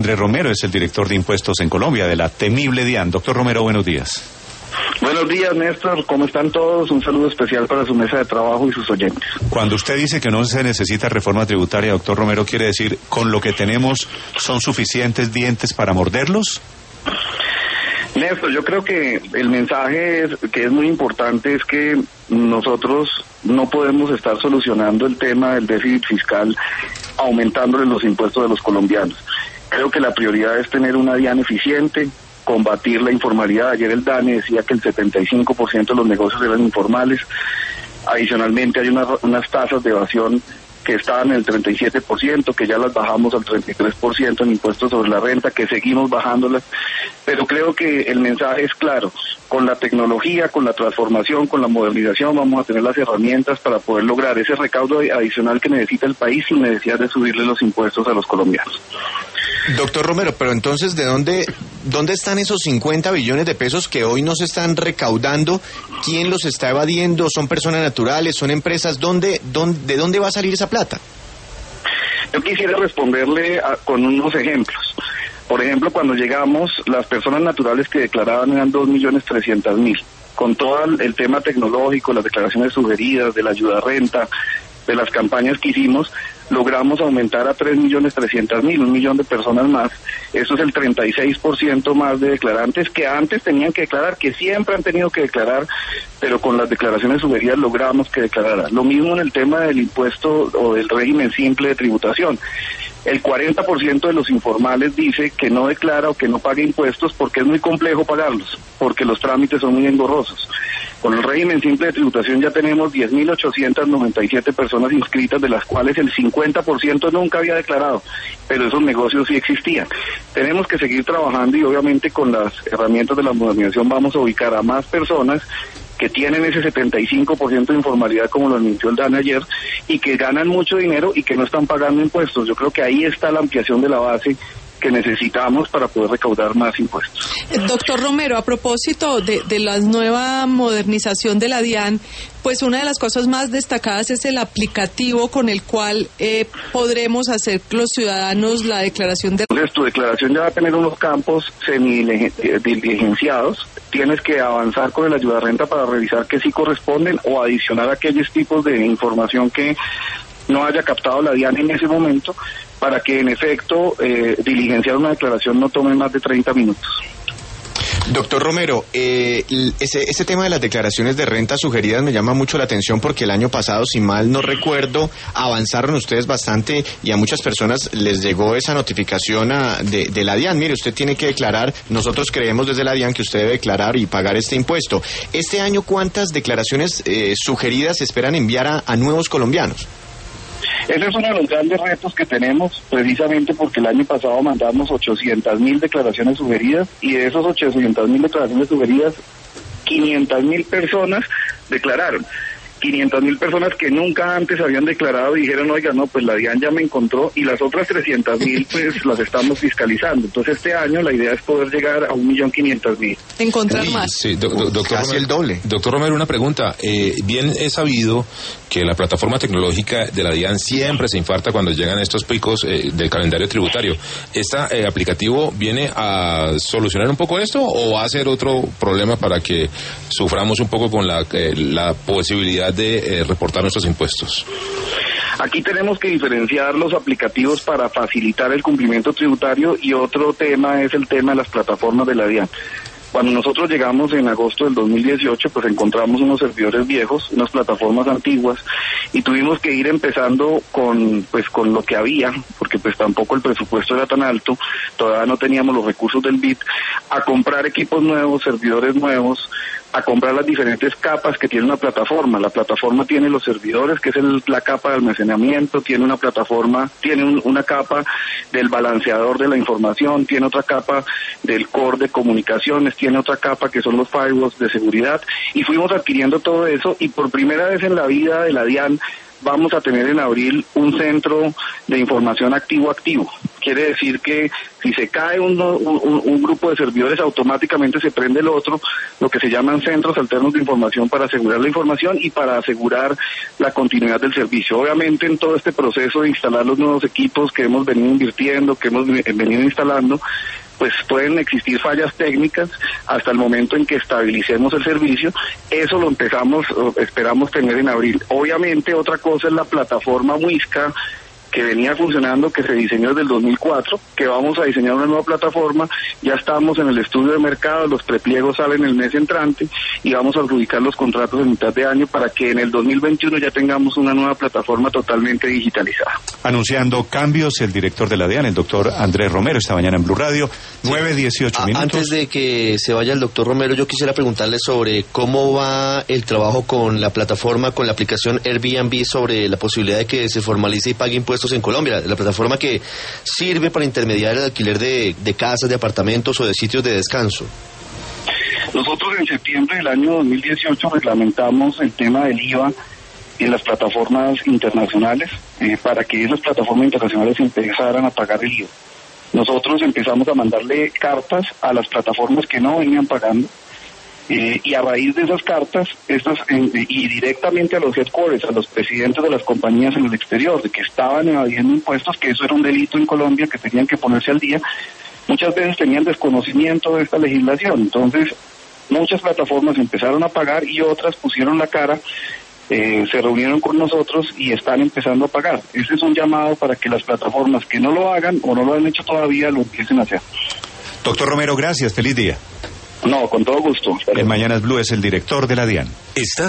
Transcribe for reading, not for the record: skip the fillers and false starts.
Andrés Romero es el director de impuestos en Colombia de la temible DIAN. Doctor Romero, buenos días. Buenos días, Néstor. ¿Cómo están todos? Un saludo especial para su mesa de trabajo y sus oyentes. Cuando usted dice que no se necesita reforma tributaria, doctor Romero, ¿quiere decir con lo que tenemos son suficientes dientes para morderlos? Néstor, yo creo que el mensaje que es muy importante es que nosotros no podemos estar solucionando el tema del déficit fiscal aumentándole los impuestos a los colombianos. Creo que la prioridad es tener una DIAN eficiente, combatir la informalidad. Ayer el DANE decía que el 75% de los negocios eran informales. Adicionalmente hay unas tasas de evasión que estaban en el 37%, que ya las bajamos al 33% en impuestos sobre la renta, que seguimos bajándolas, pero creo que el mensaje es claro: con la tecnología, con la transformación, con la modernización, vamos a tener las herramientas para poder lograr ese recaudo adicional que necesita el país sin necesidad de subirle los impuestos a los colombianos. Doctor Romero, pero entonces, ¿de dónde están esos 50 billones de pesos que hoy no se están recaudando? ¿Quién los está evadiendo? ¿Son personas naturales? ¿Son empresas? ¿De dónde va a salir esa plata? Yo quisiera responderle con unos ejemplos. Por ejemplo, cuando llegamos, las personas naturales que declaraban eran 2.300.000. Con todo el tema tecnológico, las declaraciones sugeridas, de la ayuda a renta, de las campañas que hicimos, logramos aumentar a 3.300.000, 1 millón de personas más. Eso es el 36% más de declarantes que antes tenían que declarar, que siempre han tenido que declarar, pero con las declaraciones sugeridas logramos que declararan. Lo mismo en el tema del impuesto o del régimen simple de tributación. El 40% de los informales dice que no declara o que no paga impuestos porque es muy complejo pagarlos, porque los trámites son muy engorrosos. Con el régimen simple de tributación ya tenemos 10.897 personas inscritas, de las cuales el 50% nunca había declarado, pero esos negocios sí existían. Tenemos que seguir trabajando y obviamente con las herramientas de la modernización vamos a ubicar a más personas que tienen ese 75% de informalidad, como lo anunció el DANE ayer, y que ganan mucho dinero y que no están pagando impuestos. Yo creo que ahí está la ampliación de la base que necesitamos para poder recaudar más impuestos. Doctor Romero, a propósito de la nueva modernización de la DIAN, pues una de las cosas más destacadas es el aplicativo con el cual podremos hacer los ciudadanos la declaración de... Entonces, tu declaración ya va a tener unos campos semidiligenciados. Tienes que avanzar con el ayuda a renta para revisar que sí corresponden o adicionar aquellos tipos de información que no haya captado la DIAN en ese momento, para que en efecto diligenciar una declaración no tome más de 30 minutos. Doctor Romero, ese tema de las declaraciones de renta sugeridas me llama mucho la atención porque el año pasado, si mal no recuerdo, avanzaron ustedes bastante y a muchas personas les llegó esa notificación de la DIAN. Mire, usted tiene que declarar, nosotros creemos desde la DIAN que usted debe declarar y pagar este impuesto. Este año, ¿cuántas declaraciones sugeridas esperan enviar a nuevos colombianos? Ese es uno de los grandes retos que tenemos, precisamente porque el año pasado mandamos 800.000 declaraciones sugeridas, y de esos 800.000 declaraciones sugeridas, 500.000 personas declararon. 500.000 personas que nunca antes habían declarado y dijeron, oiga, no, pues la DIAN ya me encontró, y las otras 300.000 pues las estamos fiscalizando. Entonces este año la idea es poder llegar a 1.500.000. Encontrar más. Sí, doctor casi Romero, el doble. Doctor Romero, una pregunta. Bien es sabido que la plataforma tecnológica de la DIAN siempre se infarta cuando llegan estos picos del calendario tributario. ¿Este aplicativo viene a solucionar un poco esto o va a ser otro problema para que suframos un poco con la posibilidad de reportar nuestros impuestos? Aquí tenemos que diferenciar los aplicativos para facilitar el cumplimiento tributario, y otro tema es el tema de las plataformas de la DIAN. Cuando nosotros llegamos en agosto del 2018, pues encontramos unos servidores viejos, unas plataformas antiguas, y tuvimos que ir empezando con lo que había, porque pues tampoco el presupuesto era tan alto, todavía no teníamos los recursos del BID, a comprar equipos nuevos, servidores nuevos, a comprar las diferentes capas que tiene una plataforma. La plataforma tiene los servidores, que es la capa de almacenamiento, tiene una plataforma, tiene una capa del balanceador de la información, tiene otra capa del core de comunicaciones, tiene otra capa que son los firewalls de seguridad, y fuimos adquiriendo todo eso, y por primera vez en la vida de la DIAN vamos a tener en abril un centro de información activo-activo. Quiere decir que si se cae un grupo de servidores, automáticamente se prende el otro, lo que se llaman centros alternos de información para asegurar la información y para asegurar la continuidad del servicio. Obviamente en todo este proceso de instalar los nuevos equipos que hemos venido invirtiendo, que hemos venido instalando, pues pueden existir fallas técnicas hasta el momento en que estabilicemos el servicio. Eso lo esperamos tener en abril. Obviamente otra cosa es la plataforma Muisca, que venía funcionando, que se diseñó desde el 2004, que vamos a diseñar una nueva plataforma. Ya estamos en el estudio de mercado, los prepliegos salen el mes entrante y vamos a adjudicar los contratos en mitad de año para que en el 2021 ya tengamos una nueva plataforma totalmente digitalizada. Anunciando cambios, el director de la DIAN, el doctor Andrés Romero, esta mañana en Blue Radio, 9:18 minutos. Antes de que se vaya el doctor Romero, yo quisiera preguntarle sobre cómo va el trabajo con la plataforma, con la aplicación Airbnb, sobre la posibilidad de que se formalice y pague impuestos en Colombia, la plataforma que sirve para intermediar el alquiler de casas, de apartamentos o de sitios de descanso. Nosotros en septiembre del año 2018 reglamentamos el tema del IVA en las plataformas internacionales para que esas plataformas internacionales empezaran a pagar el IVA. Nosotros empezamos a mandarle cartas a las plataformas que no venían pagando. Y a raíz de esas cartas, y directamente a los headquarters, a los presidentes de las compañías en el exterior, de que estaban evadiendo impuestos, que eso era un delito en Colombia, que tenían que ponerse al día, muchas veces tenían desconocimiento de esta legislación. Entonces, muchas plataformas empezaron a pagar y otras pusieron la cara, se reunieron con nosotros y están empezando a pagar. Ese es un llamado para que las plataformas que no lo hagan o no lo han hecho todavía, lo empiecen a hacer. Doctor Romero, gracias, feliz día. No, con todo gusto. En Mañanas Blue es el director de la DIAN.